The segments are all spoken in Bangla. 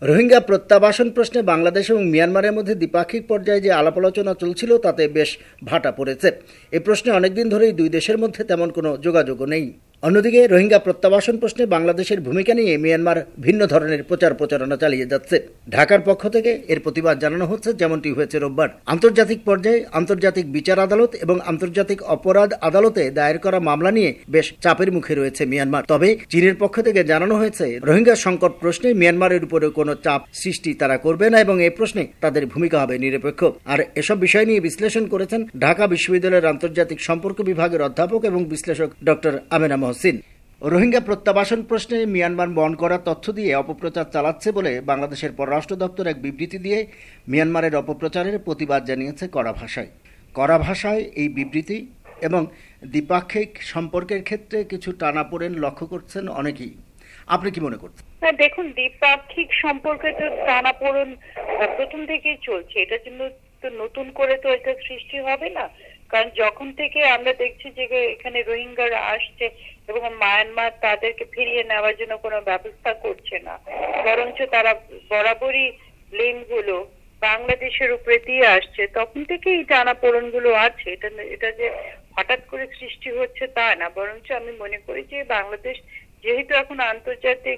রোহিঙ্গা প্রত্যাবাসন প্রশ্নে বাংলাদেশ এবং মিয়ানমারের মধ্যে দ্বিপাক্ষিক পর্যায়ে যে আলাপ আলোচনা চলছিল তাতে বেশ ভাটা পড়েছে। এই প্রশ্নে অনেকদিন ধরেই দুই দেশের মধ্যে তেমন কোনো যোগাযোগও নেই। অন্যদিকে রোহিঙ্গা প্রত্যাবাসন প্রশ্নে বাংলাদেশের ভূমিকা নিয়ে মিয়ানমার ভিন্ন ধরনের প্রচারণা চালিয়ে যাচ্ছে। ঢাকার পক্ষ থেকে এর প্রতিবাদ জানানো হচ্ছে, যেমনটি হয়েছে রোববার। আন্তর্জাতিক পর্যায়ে আন্তর্জাতিক বিচার আদালত এবং আন্তর্জাতিক অপরাধ আদালতে দায়ের করা মামলা নিয়ে বেশ চাপের মুখে রয়েছে মিয়ানমার। তবে চীনের পক্ষ থেকে জানানো হয়েছে রোহিঙ্গা সংকট প্রশ্নে মিয়ানমারের উপরে কোনো চাপ সৃষ্টি তারা করবে না এবং এই প্রশ্নে তাদের ভূমিকা হবে নিরপেক্ষ। আর এসব বিষয় নিয়ে বিশ্লেষণ করেছেন ঢাকা বিশ্ববিদ্যালয়ের আন্তর্জাতিক সম্পর্ক বিভাগের অধ্যাপক এবং বিশ্লেষক ডক্টর আমেনা মহসিন। রোহিঙ্গা প্রত্যাবাসন প্রশ্নে মিয়ানমার বন করা তথ্য দিয়ে অপপ্রচার চালাচ্ছে বলে বাংলাদেশের পররাষ্ট্র দপ্তর এক বিবৃতি দিয়ে মিয়ানমারের অপপ্রচারের প্রতিবাদ জানিয়েছে কড়া ভাষায় এই বিবৃতি এবং দ্বিপাক্ষিক সম্পর্কের ক্ষেত্রে কিছু টানাপোড়েন লক্ষ্য করছেন অনেকেই। আপনি কি মনে করছেন? দেখুন, দ্বিপাক্ষিক সম্পর্কে তো টানাপোড়েন প্রথম থেকেই চলছে। এটার জন্য তো নতুন করে তো এটা সৃষ্টি হবে না, কারণ যখন থেকে আমরা দেখছি যে এখানে রোহিঙ্গারা আসছে এবং মায়ানমার তাদেরকে ফিরিয়ে নেওয়ার জন্য কোনো ব্যবস্থা করছে না, বরঞ্চ তারা বরাবরই ব্লেম গুলো বাংলাদেশের উপরে দিয়ে আসছে, তখন থেকে এই টানাপোড়েন গুলো আছে। এটা যে হঠাৎ করে সৃষ্টি হচ্ছে তা না, বরঞ্চ আমি মনে করি যে বাংলাদেশ যেহেতু এখন আন্তর্জাতিক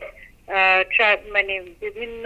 মানে বিভিন্ন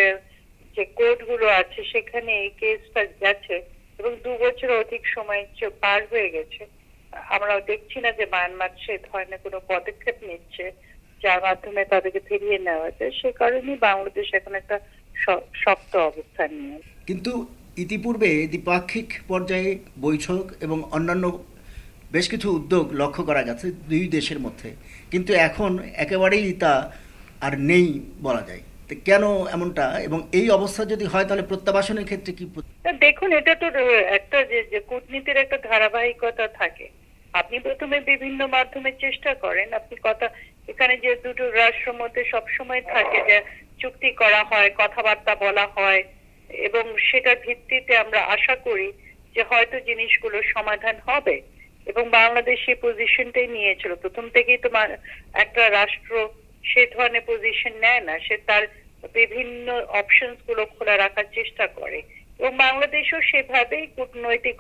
যে কোর্ট গুলো আছে সেখানে এই কেসটা গেছে এবং 2 বছর অধিক সময় পার হয়ে গেছে, আমরা দেখছি না যে মায়ানমার সে ধরনের কোনো পদক্ষেপ নিচ্ছে যার মাধ্যমে তাদেরকে ফিরিয়ে নেওয়া যায়। সে কারণেই বাংলাদেশ এখন একটা শক্ত অবস্থান নিয়ে। কিন্তু ইতিপূর্বে দ্বিপাক্ষিক পর্যায়ে বৈঠক এবং অন্যান্য বেশ কিছু উদ্যোগ লক্ষ্য করা গেছে দুই দেশের মধ্যে, কিন্তু এখন একেবারেই তা আর নেই বলা যায়। কেন এমনটা, এবং এই অবস্থা যদি হয় তাহলে প্রত্যাবাসনের ক্ষেত্রে কি? দেখুন, এটা তো একটা যে কূটনীতির একটা ধারাবাহিকতা থাকে। আপনি প্রথমে বিভিন্ন মাধ্যমে চেষ্টা করেন, আপনি এখানে যে দুটো রাষ্ট্রের মধ্যে সবসময় থাকে যে চুক্তি করা হয়, কথাবার্তা বলা হয় এবং সেটার ভিত্তিতে আমরা আশা করি যে হয়তো জিনিসগুলো সমাধান হবে। এবং বাংলাদেশ সেই পজিশনটাই নিয়েছিল প্রথম থেকেই। তো একটা রাষ্ট্র সে ধরনের পজিশন নেয় না, সে তার বিভিন্ন অপশনস গুলো খোলা রাখার চেষ্টা করে এবং বাংলাদেশও সেভাবেই কূটনৈতিক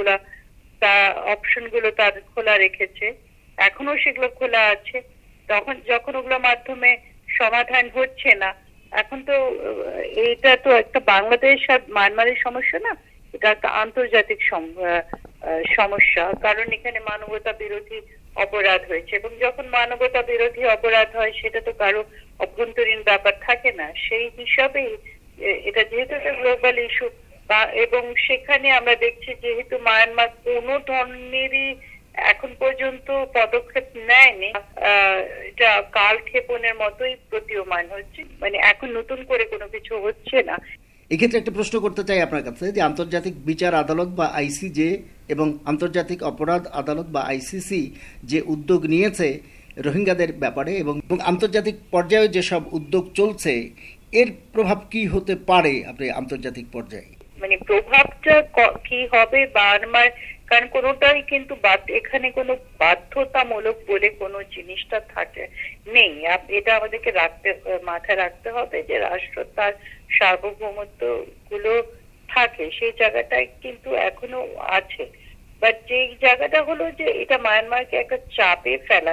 অপশন গুলো তার খোলা রেখেছে, এখনো সেগুলো খোলা আছে। যখন ওগুলোর মাধ্যমে সমাধান হচ্ছে না, এখন তো এটা তো একটা বাংলাদেশ আর মায়ানমারের সমস্যা না, এটা একটা আন্তর্জাতিক সমস্যা, কারণ এখানে মানবতা বিরোধী অপরাধ হয়েছে এবং যখন মানবতা বিরোধী অপরাধ হয় সেটা তো কারো অভ্যন্তরীণ ব্যাপার থাকে না। সেই হিসাবেই এটা যেহেতু একটা গ্লোবাল ইস্যু এবং সেখানে আমরা দেখছি যেহেতু মায়ানমার কোনো ধরনেরই এখন পর্যন্ত পদক্ষেপ নেয়নি, এটা কালক্ষেপণের মতোই প্রতীয়মান হচ্ছে, মানে এখন নতুন করে কোনো কিছু হচ্ছে না। এক্ষেত্রে একটা প্রশ্ন করতে চাই আপনার কাছে যে আন্তর্জাতিক বিচার আদালত বা আইসিজে এবং আন্তর্জাতিক অপরাধ আদালত বা আইসিসি যে উদ্যোগ নিয়েছে রোহিঙ্গাদের ব্যাপারে এবং আন্তর্জাতিক পর্যায়ে যেসব উদ্যোগ চলছে, এর প্রভাব কি হতে পারে আপনি আন্তর্জাতিক পর্যায়ে? মানে প্রভাবটা কি হবে কারণ কোনোটাই কিন্তু এখানে কোনো বাধ্যতামূলক বলে কোনো জিনিসটা থাকে নেই। এটা আমাদেরকে মাথায় রাখতে হবে যে রাষ্ট্র তার সার্বভৌমত্ব গুলো থাকে, সেই জায়গাটাই কিন্তু এখনো আছে। বাট যে জায়গাটা হলো যে এটা মায়ানমারকে একটা চাপে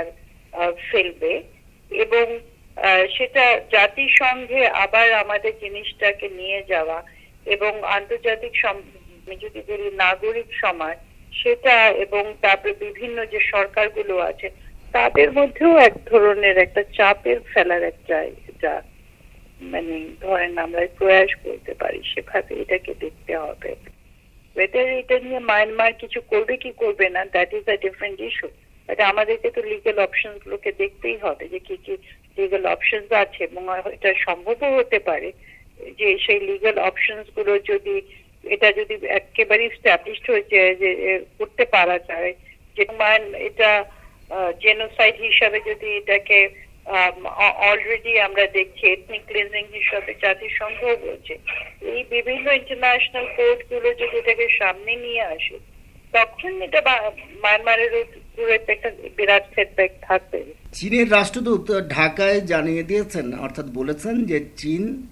ফেলবে এবং সেটা জাতিসংঘে আবার আমাদের জিনিসটাকে নিয়ে যাওয়া এবং আন্তর্জাতিক যদি বলি নাগরিক সমাজ সেটা এবং তারপরে বিভিন্ন যে সরকারগুলো আছে তাদের মধ্যেও এক ধরনের একটা চাপের ফেলার একটা মানে ধরেন আমরা প্রয়াস করতে পারি, সেভাবে এটাকে দেখতে হবে। এটা নিয়ে মায়ানমার কিছু করবে কি করবে না, that is a different issue. But আমাদেরকে তো লিগ্যাল অপশন গুলোকে দেখতেই হবে যে কি কি লিগ্যাল অপশন আছে এবং এটা সম্ভবও হতে পারে যে সেই লিগ্যাল অপশনস গুলো যদি একেবারে এস্টাবলিশড হয়েছে যে করতে পারা যায়, যে এটা জেনোসাইড হিসাবে যদি এটাকে অলরেডি আমরা দেখছি এথনিক ক্লিনজিং হিসাবে জাতিসংঘ বলছে, এই বিভিন্ন ইন্টারন্যাশনাল কোর্ট গুলো যদি এটাকে সামনে নিয়ে আসে তখন এটা মায়ানমারের উপরে একটা বিরাট সেটব্যাক থাকবে। চীনের রাষ্ট্রদূত ঢাকায় জানিয়ে দিয়েছেন, অর্থাৎ বলেছেন যে চীন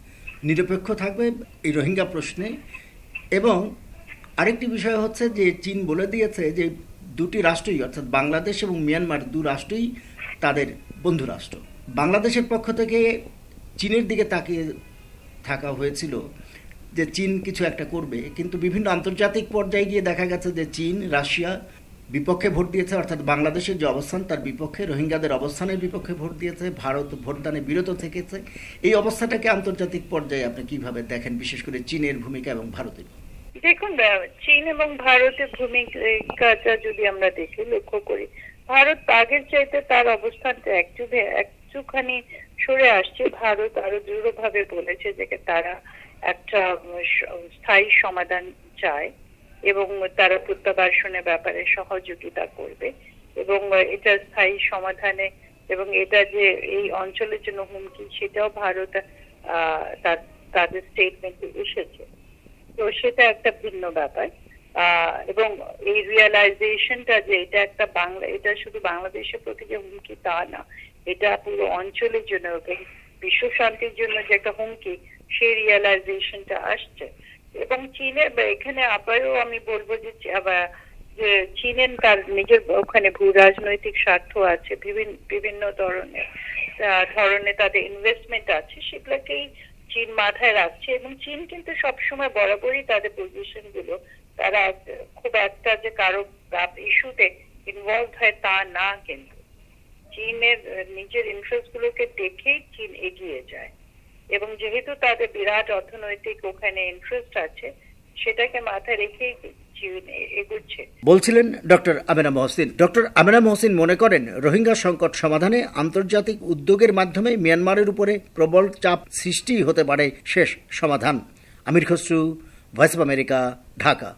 নিরপেক্ষ থাকবে এই রোহিঙ্গা প্রশ্নে। এবং আরেকটি বিষয় হচ্ছে যে চীন বলে দিয়েছে যে দুটি রাষ্ট্রই অর্থাৎ বাংলাদেশ এবং মিয়ানমার দু রাষ্ট্রই তাদের বন্ধু রাষ্ট্র। বাংলাদেশের পক্ষ থেকে চীনের দিকে তাকিয়ে থাকা হয়েছিল যে চীন কিছু একটা করবে, কিন্তু বিভিন্ন আন্তর্জাতিক পর্যায়ে গিয়ে দেখা গেছে যে চীন, রাশিয়া বিপক্ষে ভোট দিয়েছে, অর্থাৎ বাংলাদেশের যে অবস্থান তার বিপক্ষে, রোহিঙ্গাদের অবস্থানের বিপক্ষে ভোট দিয়েছে, ভারত ভোটদানে বিরত থেকেছে। এই অবস্থাটাকে আন্তর্জাতিক পর্যায়ে আপনি কিভাবে দেখেন, বিশেষ করে চীনের ভূমিকা এবং ভারতের? দেখুন, চীন এবং ভারতের ভূমিকাটা যদি আমরা দেখি, লক্ষ্য করি, ভারত আগের চাইতে তার অবস্থানটা একটুখানি সরে আসছে। ভারত আরো দৃঢ়ভাবে বলেছে যে তারা একটা স্থায়ী সমাধান চায় এবং তারা প্রত্যাবাসনের ব্যাপারে সহযোগিতা করবে এবং এটা স্থায়ী সমাধানে এবং এটা যে এই অঞ্চলের জন্য হুমকি সেটাও ভারত তাদের স্টেটমেন্টে এসেছে। তো সেটা একটা ভিন্ন ব্যাপার। এবং এই রিয়েলাইজেশনটা যে এটা শুধু বাংলাদেশের প্রতি যে হুমকি তা না, এটা পুরো অঞ্চলের জন্য এবং বিশ্ব শান্তির জন্য যে একটা হুমকি, সেই রিয়েলাইজেশনটা আসছে। এবং চীনের এখানে আবারও আমি বলবো যে চীনের তার নিজের ওখানে ভূ রাজনৈতিক স্বার্থ আছে, বিভিন্ন ধরনের তাদের ইনভেস্টমেন্ট আছে, সেগুলোকেই চীন মাথায় রাখছে। এবং চীন কিন্তু সবসময় বরাবরই তাদের পজিশন গুলো, তারা খুব একটা যে কারো ইস্যুতে ইনভলভ হয় তা না, কিন্তু চীনের নিজের ইন্টারেস্ট গুলোকে দেখেই চীন এগিয়ে যায়। এবং যেহেতু তাদের বিরাট অর্থনৈতিক ওখানে ইন্টারেস্ট আছে, সেটাকে মাথায় রেখেই চীন এগুচ্ছে। বলছিলেন ডক্টর আমেনা মহসিন। ডক্টর আমেনা মহসিন মনে করেন রোহিঙ্গা সংকট সমাধানে আন্তর্জাতিক উদ্যোগের মাধ্যমে মিয়ানমারের উপরে প্রবল চাপ সৃষ্টি হতে পারে শেষ সমাধান। Amir Khasru, voice of America, Dhaka.